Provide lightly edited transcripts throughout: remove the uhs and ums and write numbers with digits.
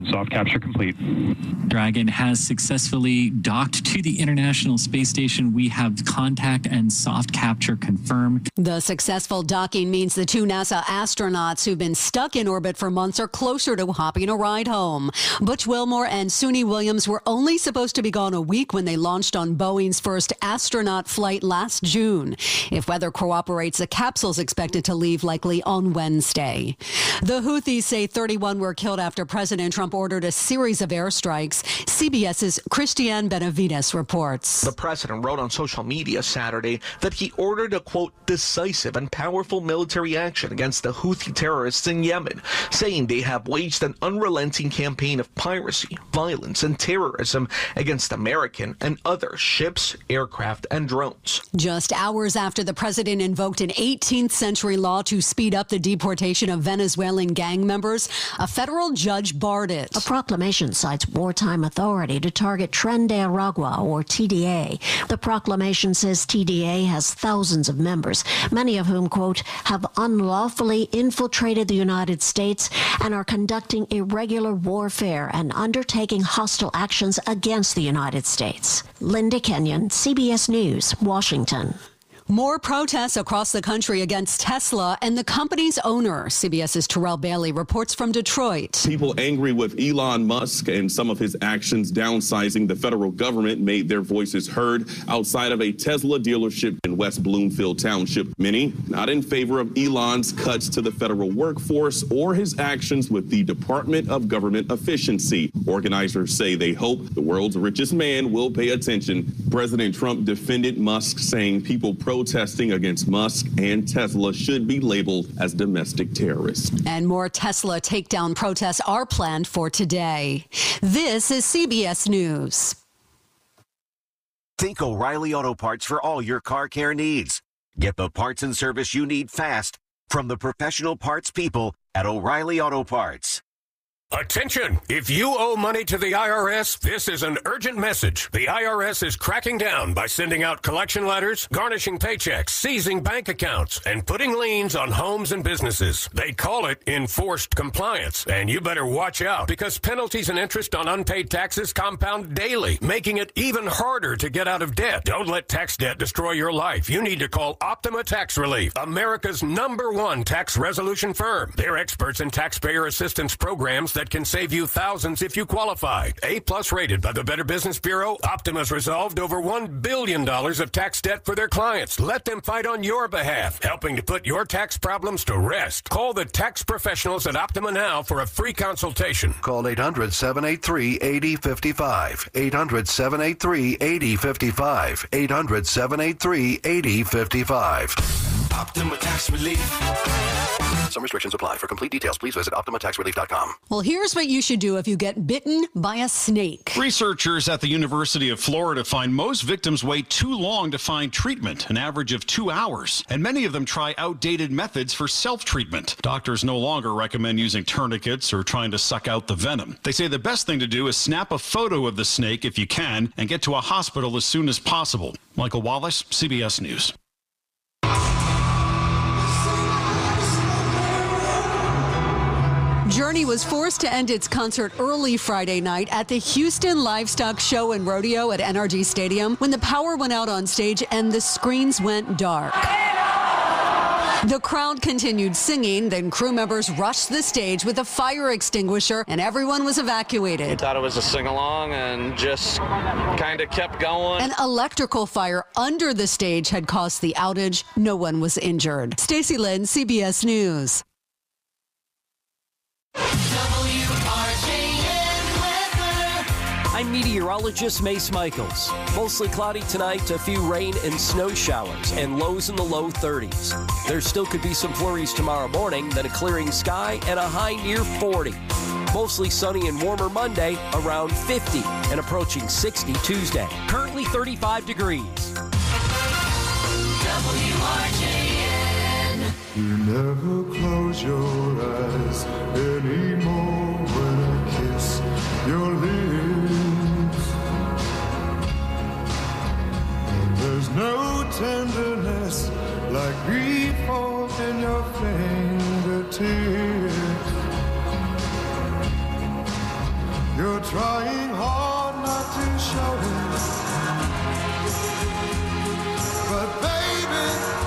Soft capture complete. Dragon has successfully docked to the International Space Station. We have contact and soft capture confirmed. The successful docking means the two NASA astronauts who've been stuck in orbit for months are closer to hopping a ride home. Butch Wilmore and Suni Williams were only supposed to be gone a week when they launched on Boeing's first astronaut flight last June. If weather cooperates, the capsule's expected to leave likely on Wednesday. The Houthis say 31 were killed after President Trump ordered a series of airstrikes. CBS's Christiane Benavides reports. The president wrote on social media Saturday that he ordered a, quote, decisive and powerful military action against the Houthi terrorists in Yemen, saying they have waged an unrelenting campaign of piracy, violence, and terrorism against American and other ships, aircraft, and drones. Just hours after the president invoked an 18th century law to speed up the deportation of Venezuelan gang members, a federal judge barred it. A proclamation cites wartime authority to target Tren de Aragua, or TDA. The proclamation says TDA has thousands of members, many of whom, quote, have unlawfully infiltrated the United States and are conducting irregular warfare and undertaking hostile actions against the United States. Linda Kenyon, CBS News, Washington. More protests across the country against Tesla and the company's owner. CBS's Terrell Bailey reports from Detroit. People angry with Elon Musk and some of his actions downsizing the federal government made their voices heard outside of a Tesla dealership in West Bloomfield Township. Many not in favor of Elon's cuts to the federal workforce or his actions with the Department of Government Efficiency. Organizers say they hope the world's richest man will pay attention. President Trump defended Musk, saying people protesting against Musk and Tesla should be labeled as domestic terrorists. And more Tesla takedown protests are planned for today. This is CBS News. Think O'Reilly Auto Parts for all your car care needs. Get the parts and service you need fast from the professional parts people at O'Reilly Auto Parts. Attention! If you owe money to the IRS, this is an urgent message. The IRS is cracking down by sending out collection letters, garnishing paychecks, seizing bank accounts, and putting liens on homes and businesses. They call it enforced compliance, and you better watch out because penalties and interest on unpaid taxes compound daily, making it even harder to get out of debt. Don't let tax debt destroy your life. You need to call Optima Tax Relief, America's #1 tax resolution firm. They're experts in taxpayer assistance programs that can save you thousands if you qualify. A+ rated by the Better Business Bureau, Optima's resolved over $1 billion of tax debt for their clients. Let them fight on your behalf, helping to put your tax problems to rest. Call the tax professionals at Optima now for a free consultation. Call 800-783-8055. 800-783-8055. 800-783-8055. Optima Tax Relief. Some restrictions apply. For complete details, please visit OptimaTaxRelief.com. Well, here's what you should do if you get bitten by a snake. Researchers at the University of Florida find most victims wait too long to find treatment, an average of 2 hours. And many of them try outdated methods for self-treatment. Doctors no longer recommend using tourniquets or trying to suck out the venom. They say the best thing to do is snap a photo of the snake if you can and get to a hospital as soon as possible. Michael Wallace, CBS News. Journey was forced to end its concert early Friday night at the Houston Livestock Show and Rodeo at NRG Stadium when the power went out on stage and the screens went dark. The crowd continued singing, then crew members rushed the stage with a fire extinguisher and everyone was evacuated. We thought it was a sing-along and just kind of kept going. An electrical fire under the stage had caused the outage. No one was injured. Stacey Lynn, CBS News. I'm meteorologist Mace Michaels. Mostly cloudy tonight, a few rain and snow showers, and lows in the low 30s. There still could be some flurries tomorrow morning, then a clearing sky and a high near 40. Mostly sunny and warmer Monday, around 50, and approaching 60 Tuesday. Currently 35 degrees. WRJN. You never close your eyes anymore when I kiss your lips. And there's no tenderness like before in your fingertips. You're trying hard not to show it, but baby,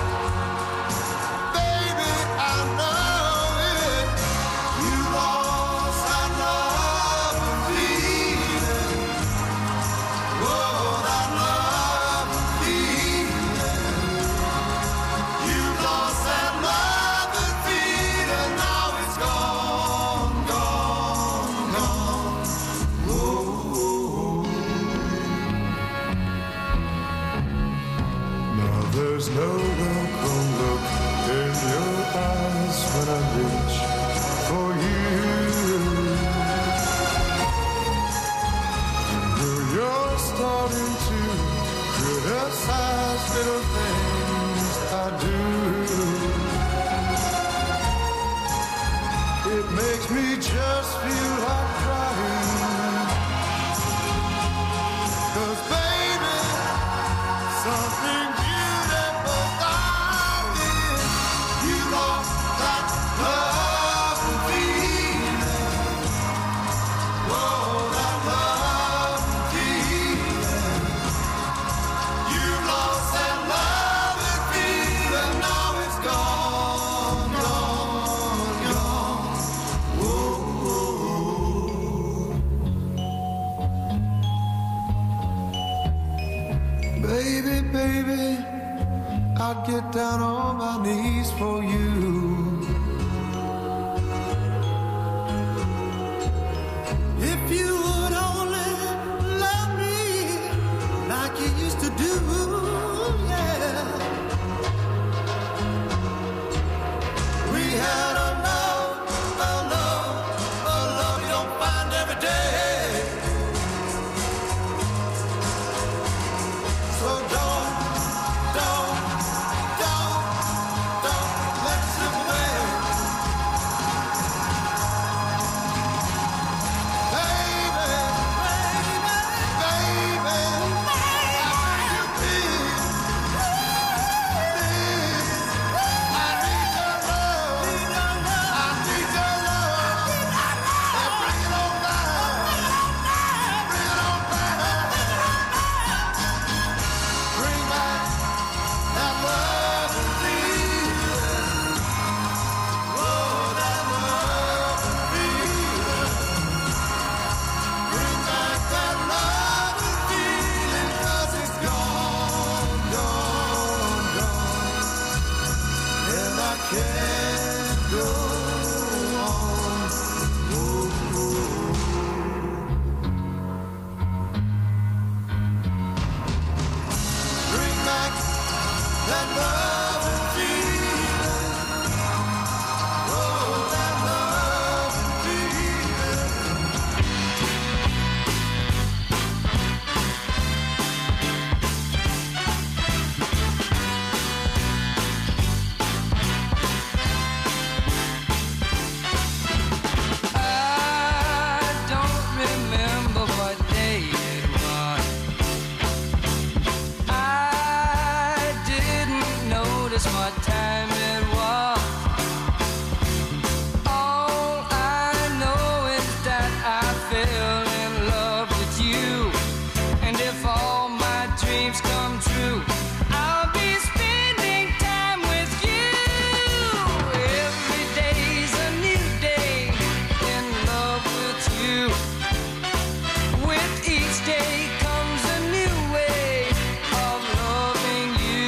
I know it. You lost that love and feeling. Oh, that love and feeling. You lost that love and feeling. Now it's gone, gone, gone. Now there's no welcome look in your eyes when I reach for you. You're starting to criticize little things I do. It makes me just feel like crying. 'Cause baby, something beautiful I did. You lost that love and feeling. Oh, that love and feeling. You lost that love and feeling. Now it's gone, gone, gone. Baby, baby, I'd get down on my knees for you. If you would only love me like you used to do, yeah. We had a love you don't find every day. So don't let it slip away. Baby, I need you, please. I need your love. I need your love. And bring it on down. Bring it on down. Bring back that love and feeling. Oh, that love and feeling. Bring back that love and feeling, 'cause it's gone, gone, gone. And I can't go on. Bring back that love and feeling. Oh, that love and feeling. I don't remember what day it was. I didn't notice what time it was. All I know is that I fell in love with you. And if all my dreams come true, I'll be spending time with you. Every day's a new day in love with you. With each day comes a new way of loving you.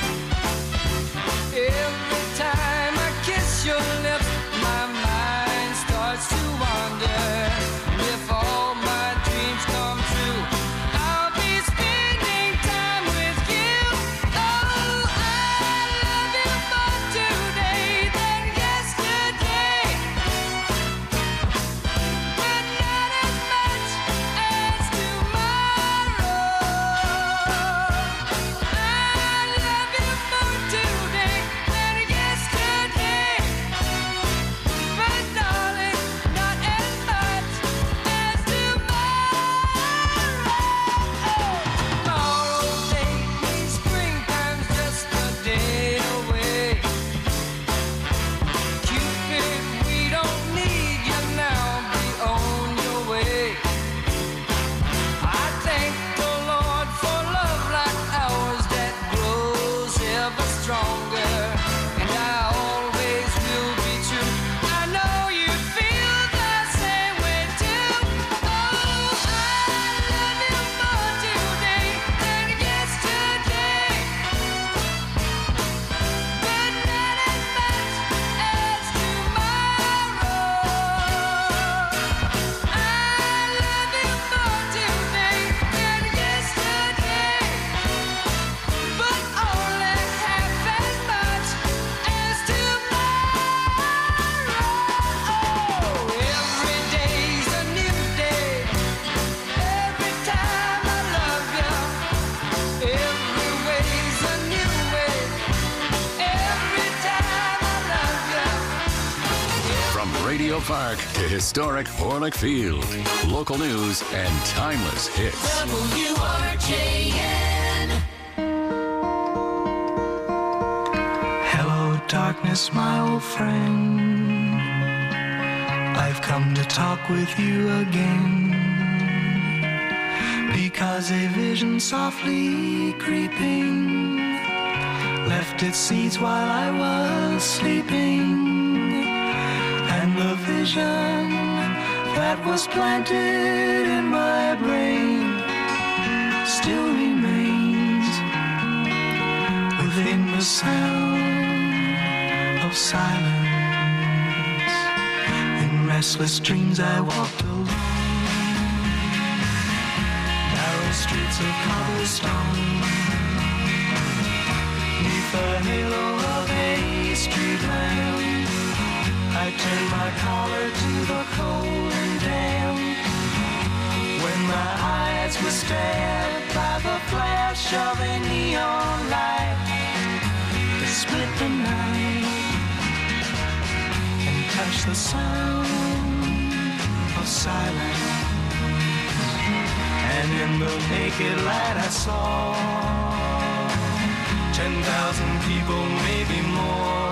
Every time I kiss your lips, my mind starts to wander. If all Memorial Park to historic Orlick Field. Local news and timeless hits. WRJN. Hello, darkness, my old friend. I've come to talk with you again. Because a vision softly creeping left its seeds while I was sleeping, and the vision that was planted in my brain still remains within the sound of silence. In restless dreams I walked alone, narrow streets of cobblestone, neath the halo of a street lamp. I turned my collar to the cold and damp, when my eyes were stabbed by the flash of a neon light that split the night and touched the sound of silence. And in the naked light I saw 10,000 people, maybe more.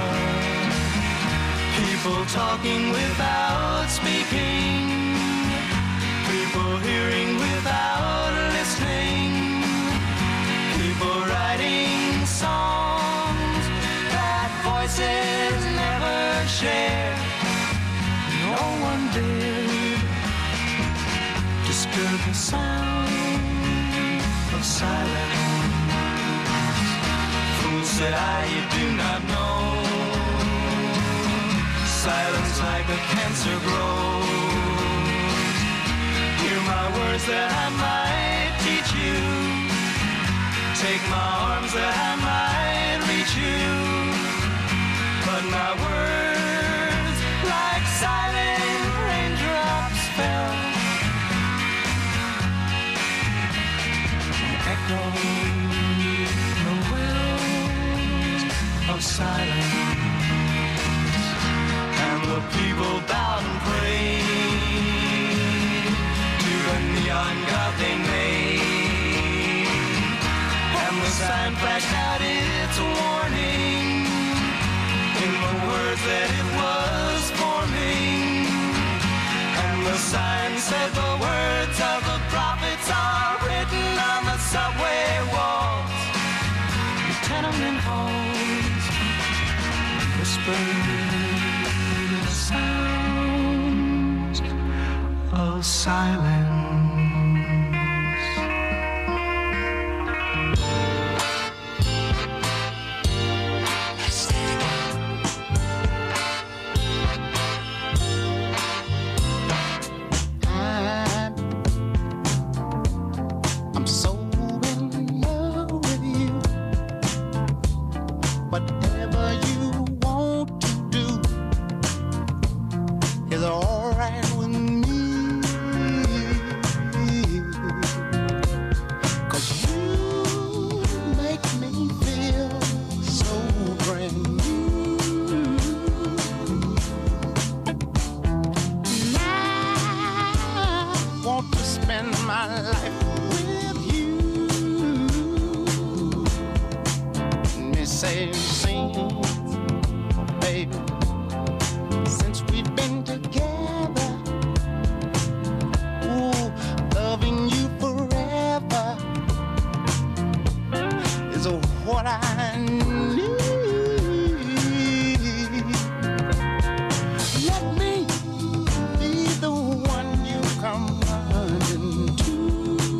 People talking without speaking, people hearing without listening, people writing songs that voices never share. No one dared disturb the sound of silence. Fool, said I, you do not know. Silence like a cancer grows. Hear my words that I might teach you. Take my arms that I might reach you. But my words, like silent raindrops, fell and echoed the wells of silence. The people bowed and prayed to the neon god they made, and the sign flashed out its warning in the words that it was forming. And the sign said the words of the prophets are written on the subway walls, the tenement halls, whispered sounds of silence. I'm so in love with you. Whatever you want to do is all right with me. 'Cause you make me feel so brand new. And I want to spend my life with you. Me say, sing, baby. Since we've been together, ooh, loving you forever is what I need. Let me be the one you come running to.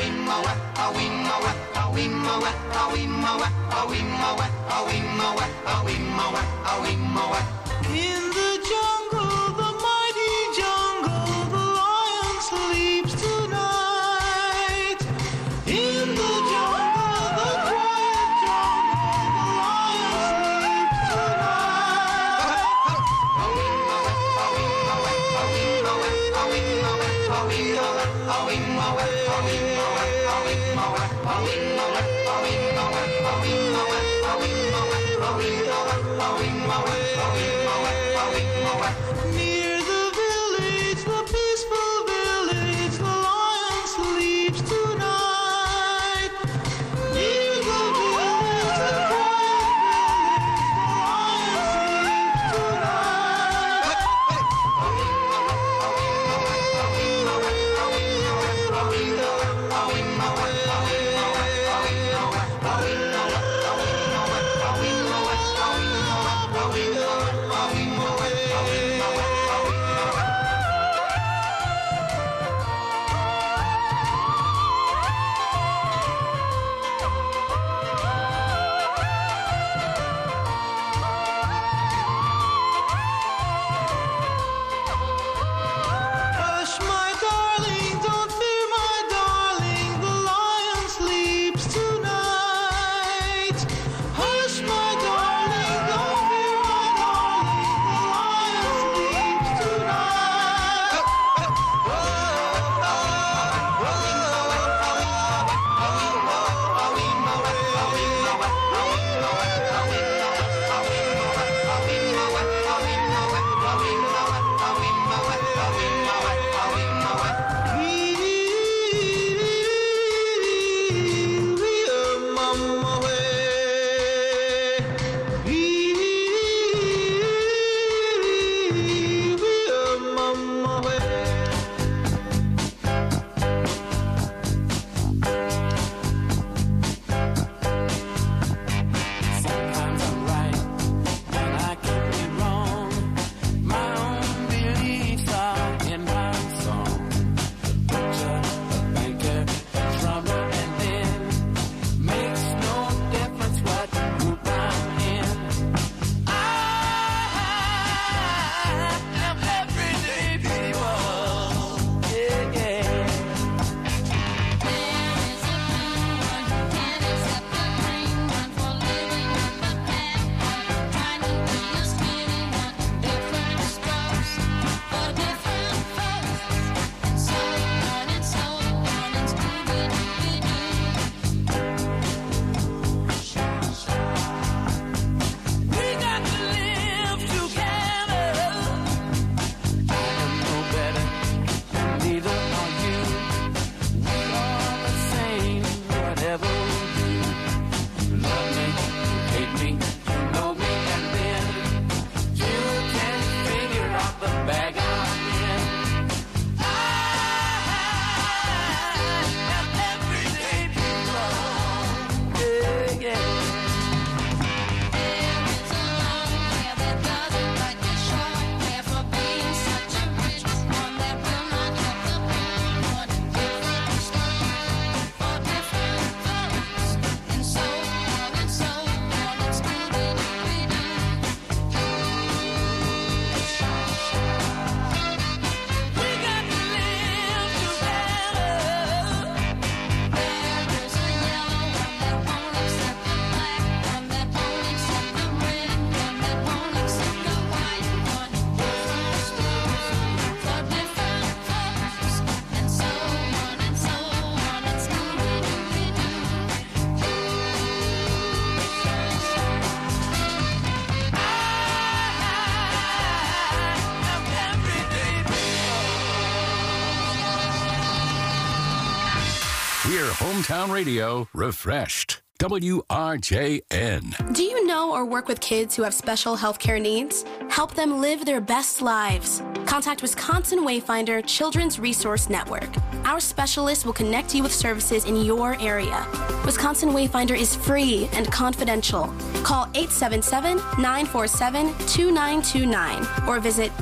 In the jungle, the mighty jungle, the lion sleeps tonight. In the jungle, the quiet jungle, the lion sleeps Near the village, the peaceful village, the lion sleeps tonight. Near the village, the quiet village, the lion Hush, my darling, don't fear, my darling, the lion sleeps tonight. Hush, my darling, don't fear, my darling, the lion sleeps tonight. Sometimes I'm right, and I can be wrong. My own beliefs are in my song. The butcher, the banker, the drummer, and then makes no difference what group I'm in. I am everyday people. Yeah, yeah. We got to live together. I am no better, and neither are you. We are the same, whatever we do. You love me, you hate me, you know me, and then you can figure out the bag I'm in. I am everyday people. Yeah, yeah. Hear Hometown Radio refreshed. WRJN. Do you know or work with kids who have special healthcare needs? Help them live their best lives. contact Wisconsin Wayfinder Children's Resource Network. Our specialists will connect you with services in your area. Wisconsin Wayfinder is free and confidential. Call 877-947-2929 or visit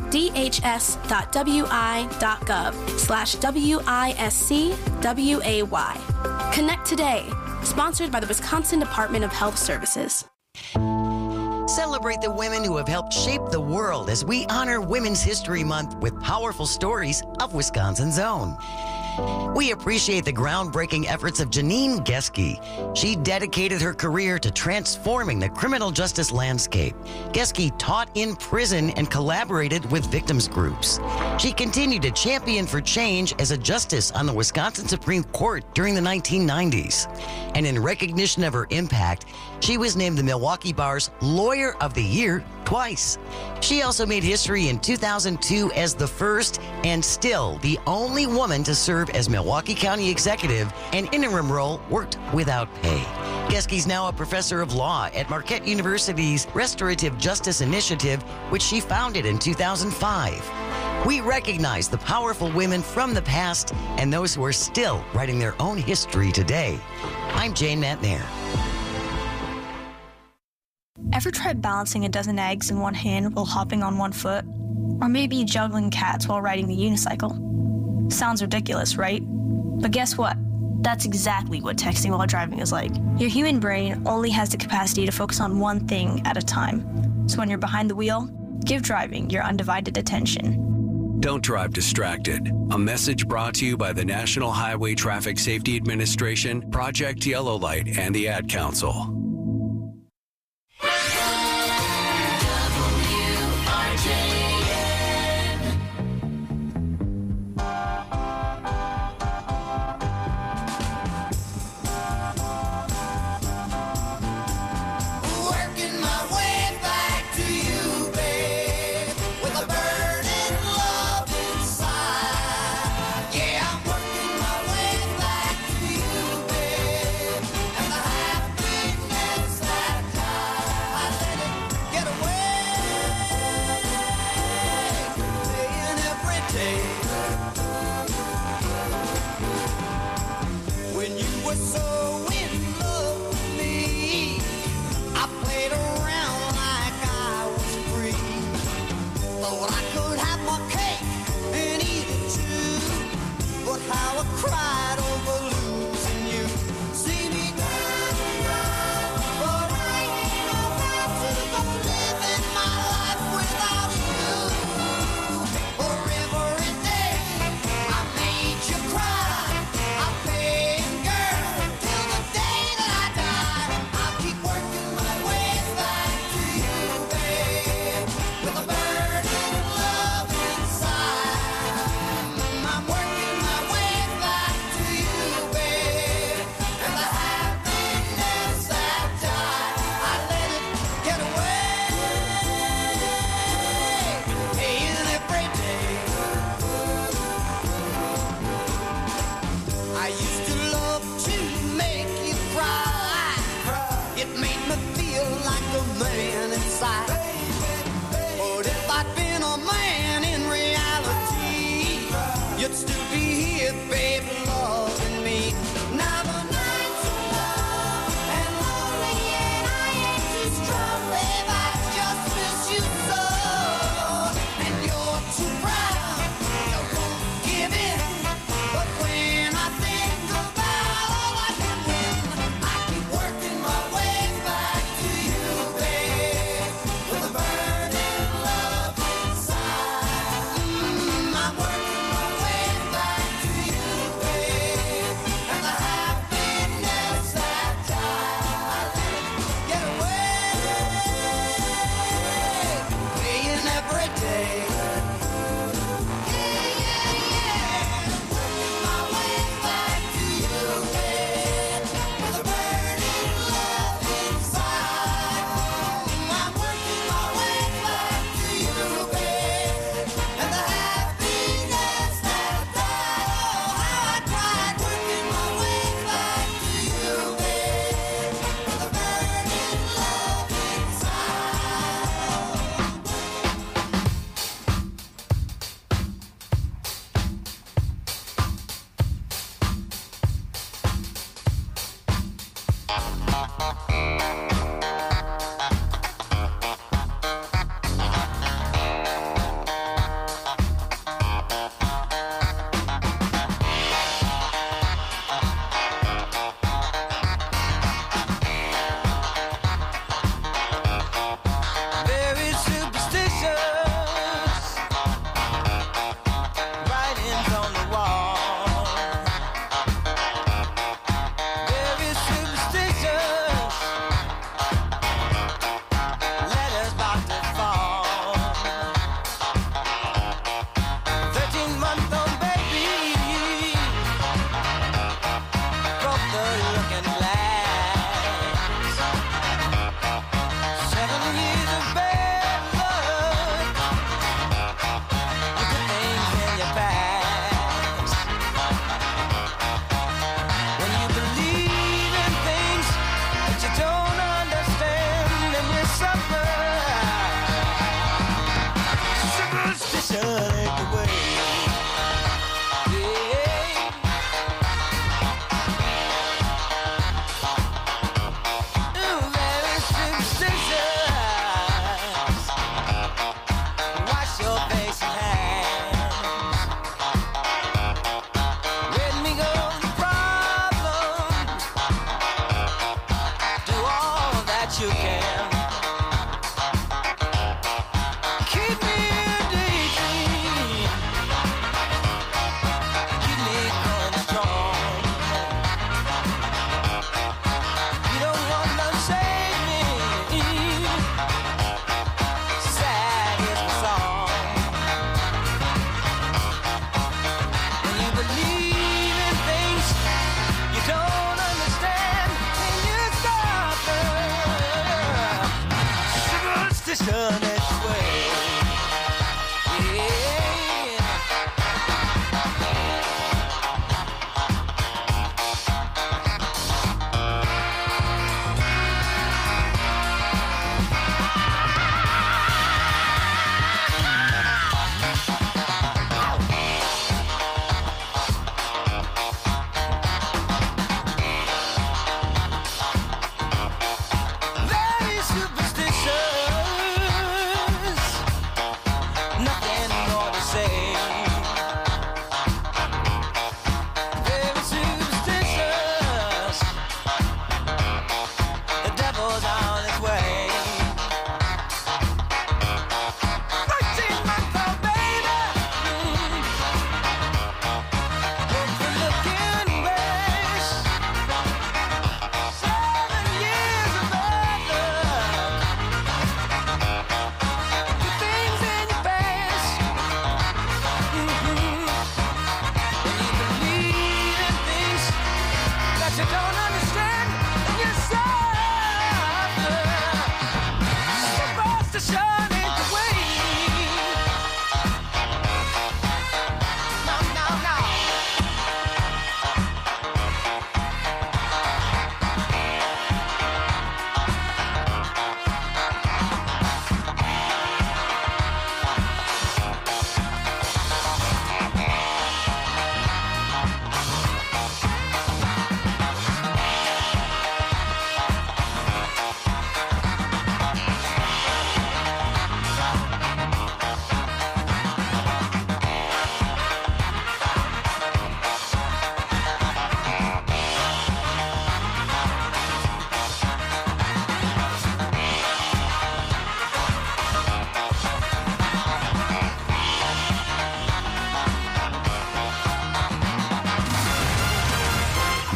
dhs.wi.gov/WISCWAY. Connect today. Sponsored by the Wisconsin Department of Health Services. Celebrate the women who have helped shape the world as we honor Women's History Month with powerful stories of Wisconsin's own. We appreciate the groundbreaking efforts of Janine Geske. She dedicated her career to transforming the criminal justice landscape. Geske taught in prison and collaborated with victims groups. She continued to champion for change as a justice on the Wisconsin Supreme Court during the 1990s. And in recognition of her impact, she was named the Milwaukee Bar's Lawyer of the Year twice. She also made history in 2002 as the first and still the only woman to serve as Milwaukee County Executive, an interim role worked without pay. Geske's now a professor of law at Marquette University's Restorative Justice Initiative, which she founded in 2005. We recognize the powerful women from the past and those who are still writing their own history today. I'm Jane Matnair. Ever tried balancing a dozen eggs in one hand while hopping on one foot? Or maybe juggling cats while riding the unicycle? Sounds ridiculous, right? But guess what? That's exactly what texting while driving is like. Your human brain only has the capacity to focus on one thing at a time. So when you're behind the wheel, give driving your undivided attention. Don't drive distracted. A message brought to you by the National Highway Traffic Safety Administration, Project Yellow Light, and the Ad Council. Girl,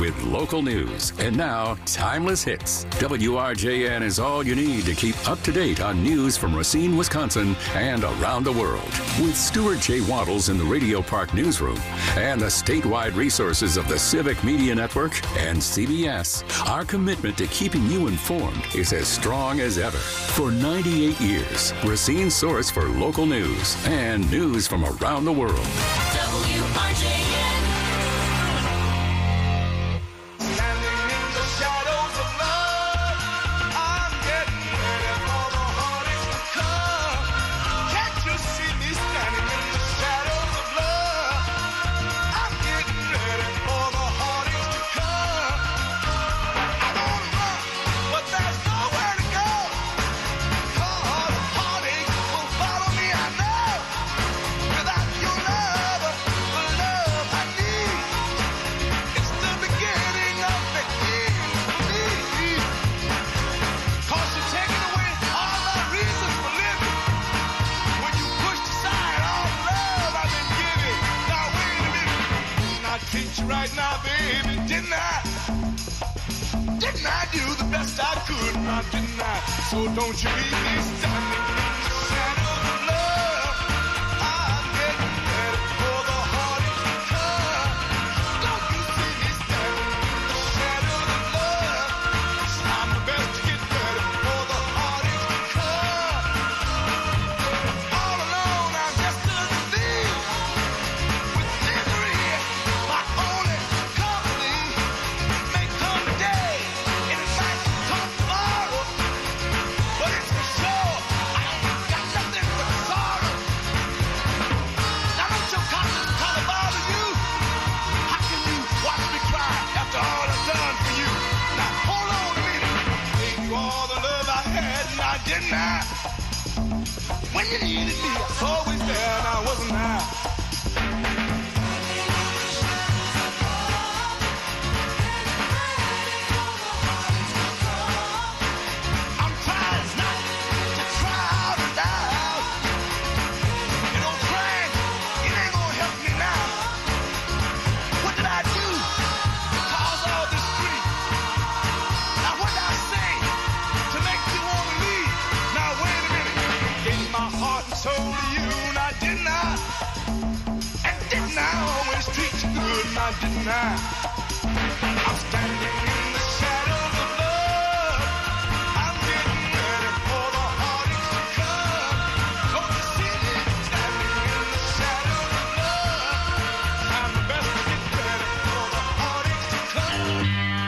with local news. And now, Timeless Hits. WRJN is all you need to keep up to date on news from Racine, Wisconsin, and around the world. With Stuart J. Waddles in the Radio Park newsroom and the statewide resources of the Civic Media Network and CBS, our commitment to keeping you informed is as strong as ever. For 98 years, Racine's source for local news and news from around the world. WRJN. Right now, baby, didn't I do the best I could, now didn't I? So don't you leave me standing in the shadows of love. I'm getting ready for the heartache to come. Don't you see me standing in the shadows of love? I'm the best to get ready for the heartache to come. All alone, I'm just a thief with misery. My only company may come today, and it might come tomorrow, but it's for sure I ain't got nothing but sorrow. Now don't your conscience color bother you? How can you watch me cry after all I've done for you? Now hold on a minute, gave you all the love I had, now didn't I? When you needed me, I was always there, now wasn't I? I'm trying not to cry out loud. You know, crying, it ain't gonna help me now. What did I do to cause all this grief? Now what did I say to make you want to leave? Now wait a minute. Gave my heart and soul to you, now didn't I? And didn't I always treat you good, now didn't I? I'm standing in the shadows of love. I'm getting ready for the heartache to come. Don't you see me standing in the shadows of love? I'm the best to get ready for the heartache to come.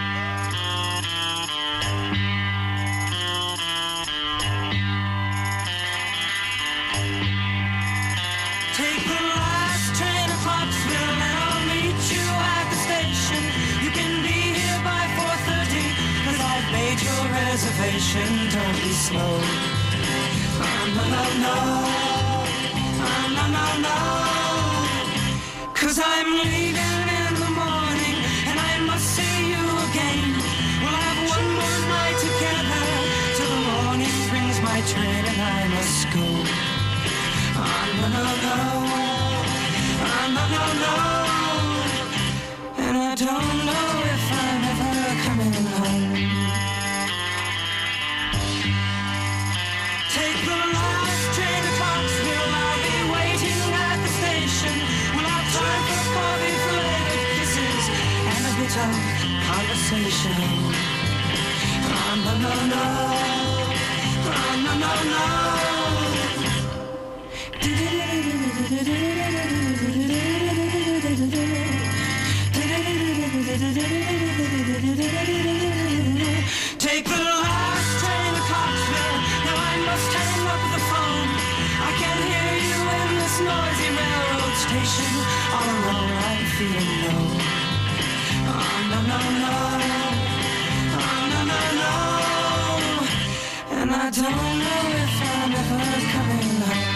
Take the last train to Clarksville and I'll meet you at the station. You can be here by 4:30, 'cause I've made your reservation. Don't be slow. No, no, no. No, no, no. 'Cause I'm leaving in the morning and I must see you again. We'll have one more night together till the morning brings my train and I must go. No, no, no. No, no, no. And I don't know if I'm ever coming home. Take the last train to Clarksville. I'll be waiting at the station. We'll have time for coffee, flavored kisses, and a bit of conversation. No, no, no. No, no, no. Take the last train to Clarksville. Now I must hang up the phone. I can hear you in this noisy railroad station. All alone I'm feeling low. No, no, no. No, no, no. And I don't know if I'm ever coming home.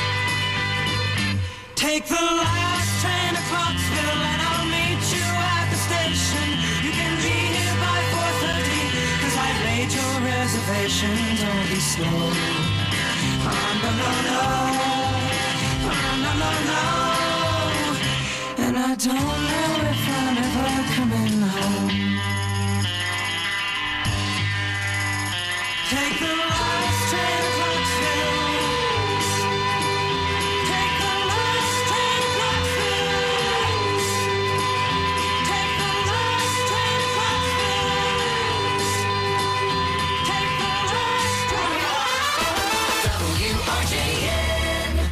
Take the last train to Clarksville and I'll meet you at the reservation, don't be slow. No, no, no. No, no, no. And I don't know if I'm ever coming home. Take the last train to Clarksville. Take the last train to Clarksville. Take the last train to Clarksville. Take the last train. WRJN.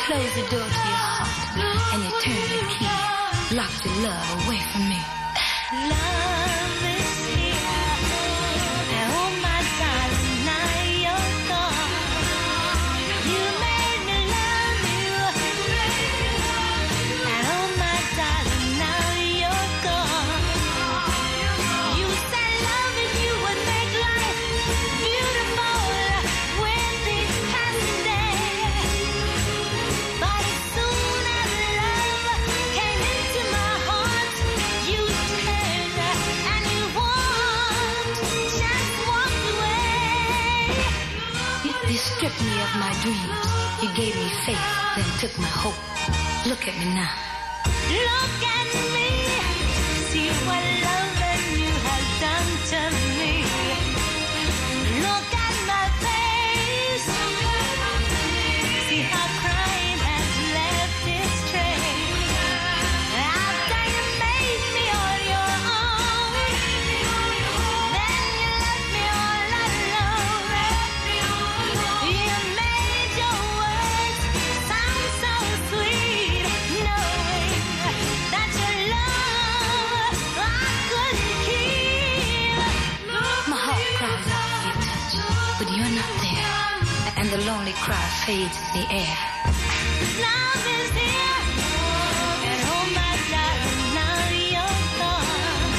closed the door to your heart and you turned the key, locked your love away from me. Love is here, and oh my darling, now you're gone. You made me love you, and oh my darling, now you're gone. You said loving you would make life beautiful when these passing days. But as soon as love came into my heart, you turned and you just walked away. You stripped me of my dreams. You gave me faith, then took my hope. Look at me now. Look at me. See what loving you has done to me. Look at my face. See how crime has left its trace. After you made me on your own, then you left me all alone. You made your words sound so sweet, knowing that your love I couldn't keep. My heart cries out for your touch, but you're not there, and the lonely cry fades in the air. Love is here, and oh my darling, now you're gone.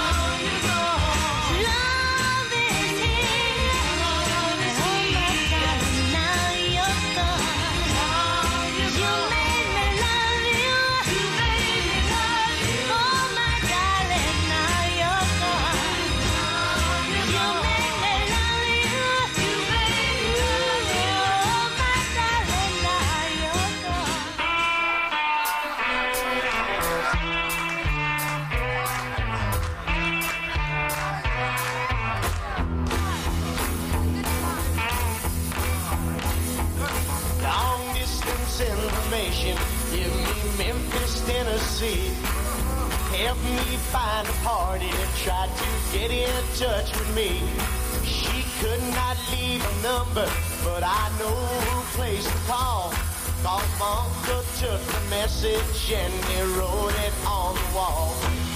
Love is here, and oh my darling, now you're gone. You made me love you, oh my darling, now you're gone. You made me love you, oh my darling, now you're gone. Long distance information, give me Memphis, Tennessee. Help me find a party that tried to get in touch with me. She could not leave a number, but I know who place to call. Cause my uncle took the message and he wrote it on the wall.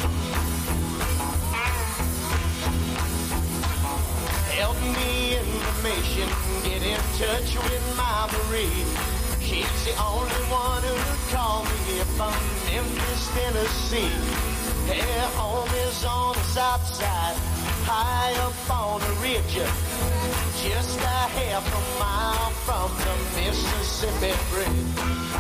Help me information, get in touch with my Marie. She's the only one who called me here from Memphis, Tennessee. Her home is on the south side, high up on the ridge, just a half a mile from the Mississippi Bridge.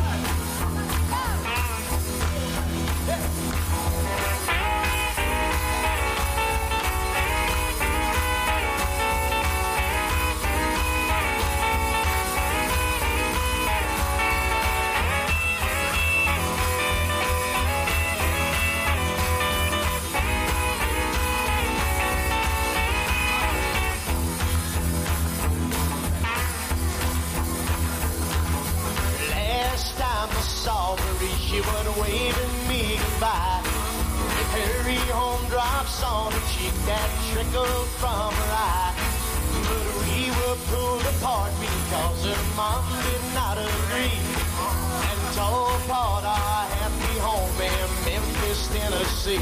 Last time I saw Marie, she was waving me goodbye. With her home drops on her cheek that trickled from her eye. But we were pulled apart because her mom did not agree and tore apart our happy home in Memphis, Tennessee.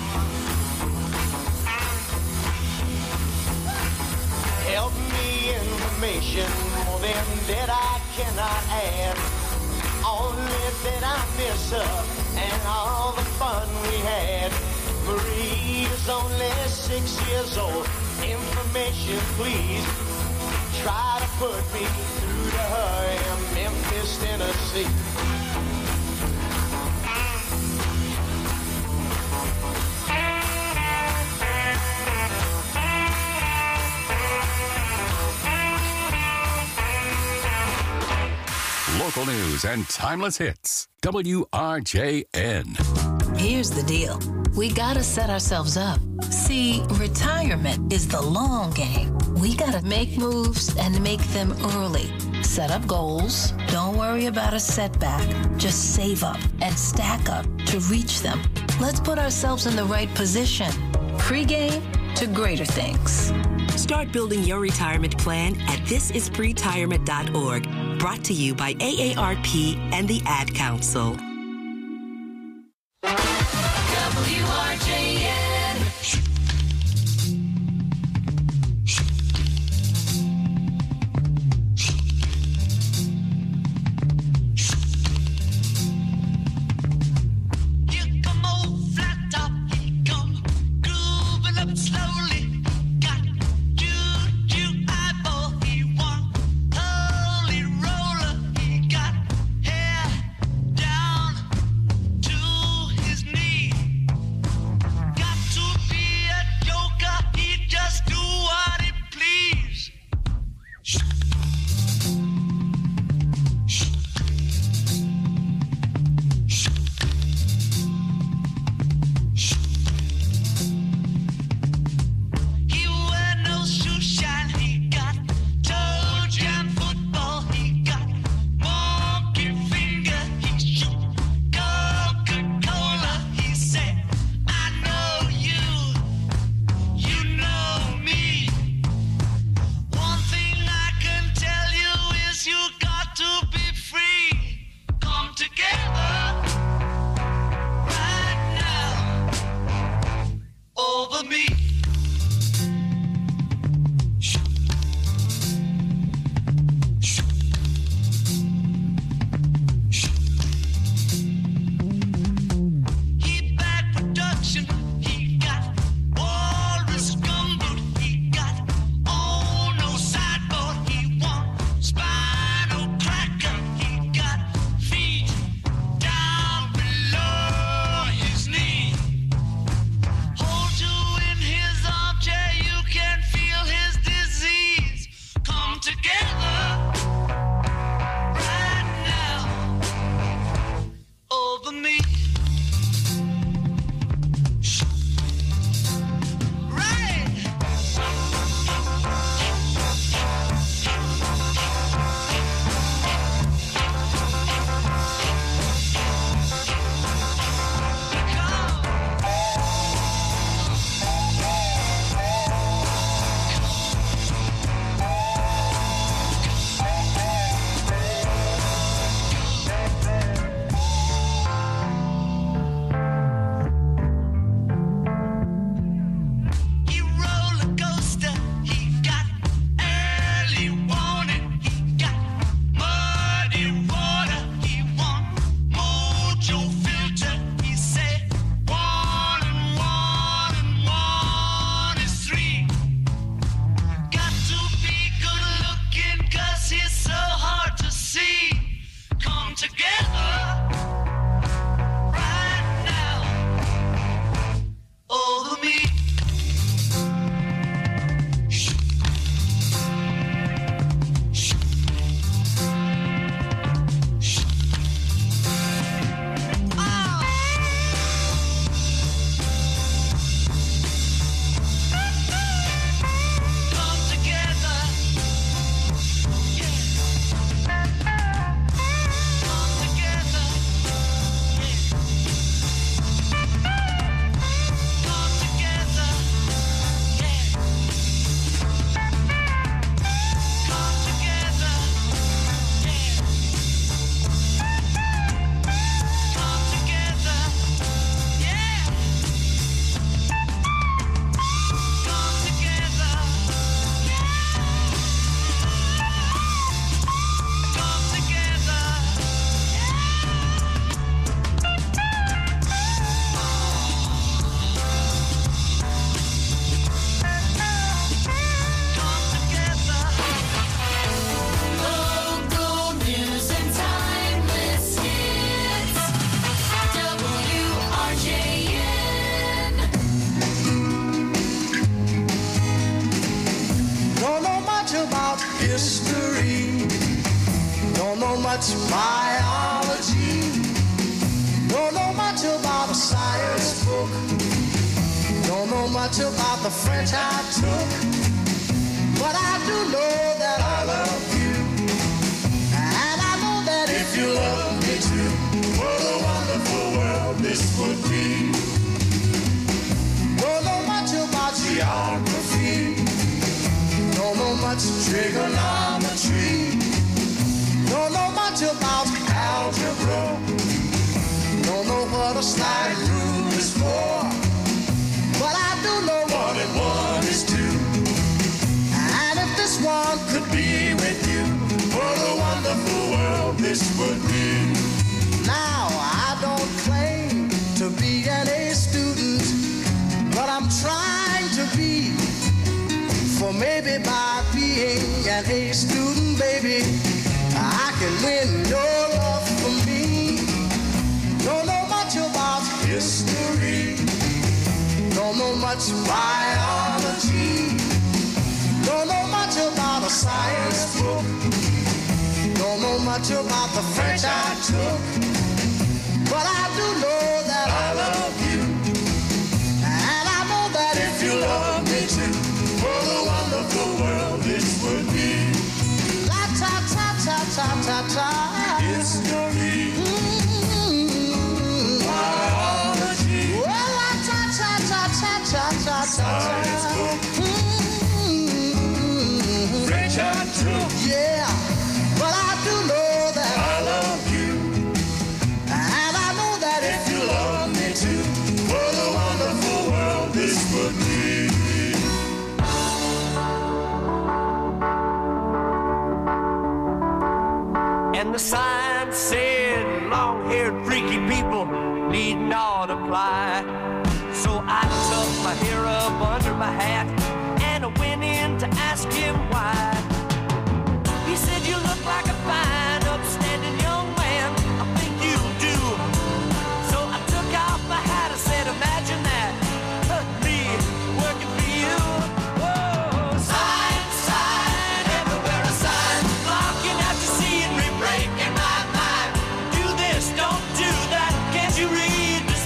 Help me information, more than that I cannot add. Only that I miss her and all the fun we had. Marie is only 6 years old. Information, please. Try to put me through to her in Memphis, Tennessee. Local news and timeless hits. WRJN. Here's the deal. We gotta set ourselves up. See, retirement is the long game. We gotta make moves and make them early. Set up goals. Don't worry about a setback. Just save up and stack up to reach them. Let's put ourselves in the right position. Pre-game to greater things. Start building your retirement plan at thisispretirement.org. Brought to you by AARP and the Ad Council. WRJN. much biology, don't know much about a science book, don't know much about the French I took, but I do know that I love you, and I know that if you love me too, what a wonderful world this would be. Don't know much about geography, much trigonometry. Don't know much about algebra. Don't know what a slide rule is for. But I do know 1 and 1 is 2. And if this one could be with you, what a wonderful world this would be. Now, I don't claim to be an A student, but I'm trying to be. For maybe by being an A student, baby, I can win your love for me. Don't know much about history. Don't know much biology. Don't know much about a science book. Don't know much about the French I took. But I do know that I love you. And I know that if you love me too, what a wonderful world this would be. La ta ta ta ta ta ta. History. Biology. Well, la ta ta ta ta ta ta ta. Science book. French I took. Yeah, but I do know that I love you. And I know that if you love me too, what a wonderful world this would be. And the sign said long-haired freaky people need not apply. So I tucked my hair up under my hat and I went in to ask him why. He said, you look like a fine, upstanding young man. I think you do. So I took off my hat and said, imagine that. Me working for you. Whoa, sign, sign, everywhere a sign. Blocking out the scenery, breaking my mind. Do this, don't do that. Can't you read the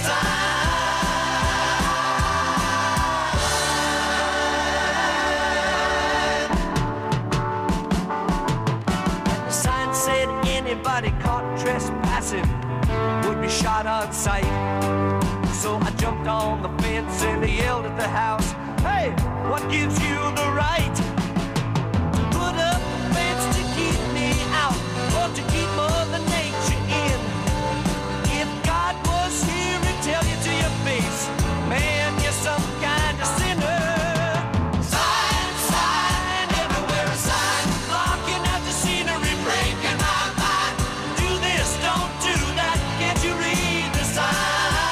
sign? The sign said anybody caught trespassing would be shot on sight. So I jumped on the fence and I yelled at the house, hey, what gives you the right to put up a fence to keep me out or to keep Mother Nature in? If God was here, he'd tell you to your face, man, you're some kind of sinner. Sign, sign, everywhere a sign, blocking out the scenery, breaking my mind. Do this, don't do that, can't you read the sign?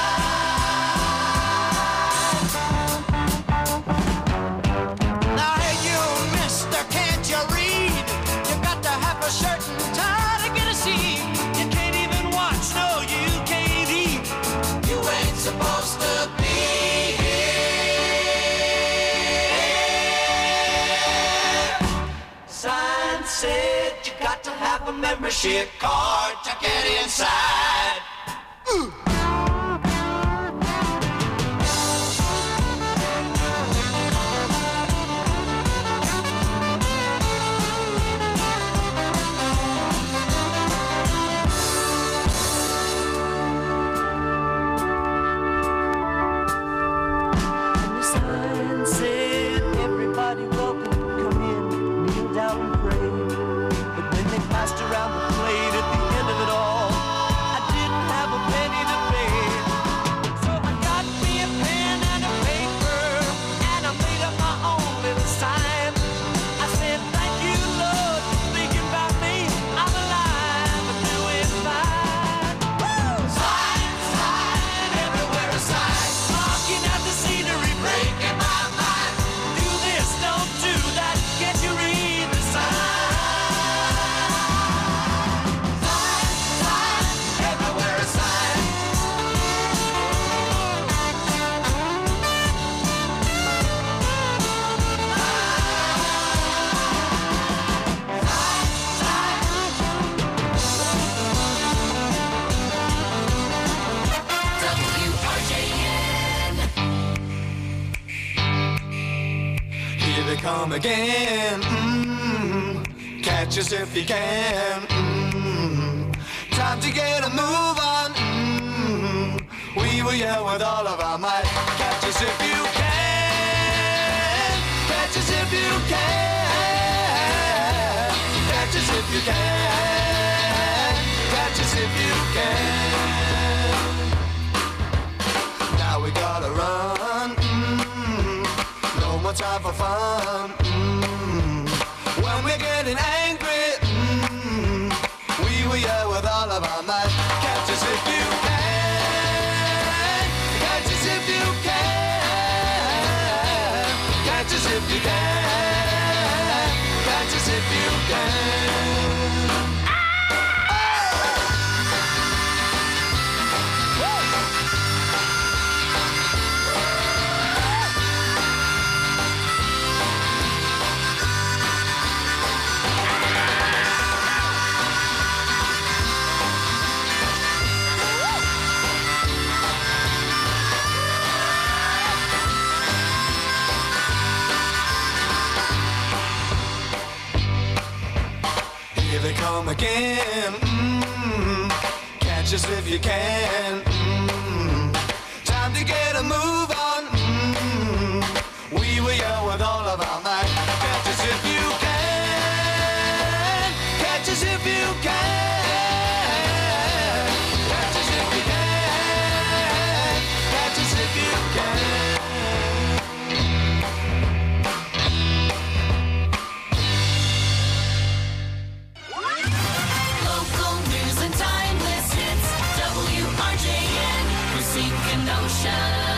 Now hey you mister, can't you read? You got to have a shirt and tie to get a seat. You can't even watch, no you can't eat. You ain't supposed to be here. Sign said you got to have a membership card to get inside. And the sign said everybody welcome, come in, kneel down and pray. But when they passed around the plate at the end of it all, I didn't have a penny to pay. So I got me a pen and a paper, and I made up my own little sign. I said, thank you, Lord, for thinking about me. I'm alive and doing fine. Woo! Sign, sign, everywhere a sign. Blocking out the scenery, breaking my mind. Do this, don't do that. Can't you read the sign? Sign, sign, everywhere a sign. WRJN. Here they come again. Catch us if you can. Time to get a move on. We will yell with all of our might. Catch us if you can. Catch us if you can. Catch us if you can. Catch us if you can. Now we gotta run. No more time for fun. When we're getting angry, we will yell with all of our might. Catch us if you can. Catch us if you can. Catch us if you can. Catch us if you can. Here they come again. Catch us if you can. Time to get a move on. We will yell with all of our might. Catch us if you can. Catch us if you can. Catch us if you can. Catch us if you can. Local news and timeless hits. WRJN, Racine, Kenosha.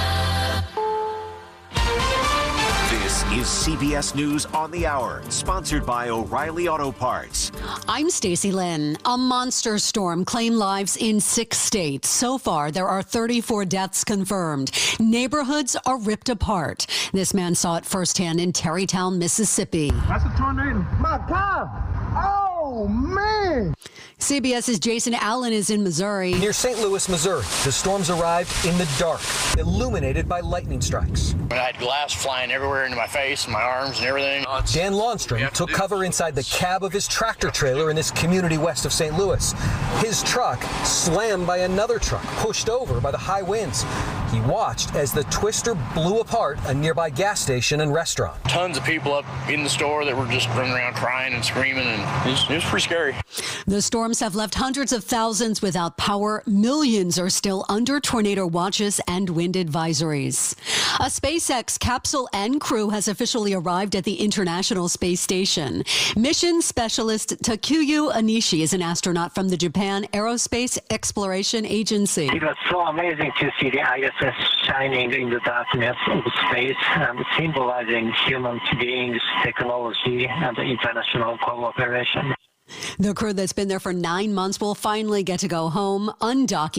This is CBS News on the Hour, sponsored by O'Reilly Auto Parts. I'm Stacey Lynn. A monster storm claimed lives in 6 states. So far, there are 34 deaths confirmed. Neighborhoods are ripped apart. This man saw it firsthand in Terrytown, Mississippi. That's a tornado. My God! Oh, man! CBS's Jason Allen is in Missouri. Near St. Louis, Missouri, the storms arrived in the dark, illuminated by lightning strikes. I had glass flying everywhere into my face and my arms and everything. Dan Longstrom took cover inside the cab of his tractor trailer in this community west of St. Louis. His truck slammed by another truck, pushed over by the high winds. He watched as the twister blew apart a nearby gas station and restaurant. Tons of people up in the store that were just running around crying and screaming, and it was pretty scary. The storms have left hundreds of thousands without power. Millions are still under tornado watches and wind advisories. A SpaceX capsule and crew has officially arrived at the International Space Station. Mission specialist Takuyu Anishi is an astronaut from the Japan Aerospace Exploration Agency. It was so amazing to see the ISS shining in the darkness of space and symbolizing human beings, technology, and international cooperation. The crew that's been there for 9 months will finally get to go home, undock